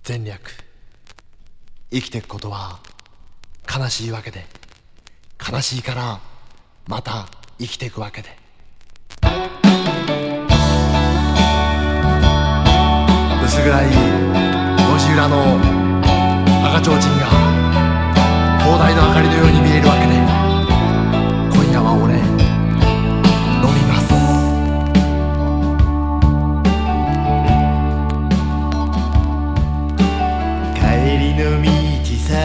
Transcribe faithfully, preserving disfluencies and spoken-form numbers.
前略。生きていくことは悲しいわけで、悲しいからまた生きていくわけで、薄暗い路地裏の赤ちょうちんが灯台の明かりのように見えるわけで、今夜は俺飲みます。 帰りの道さ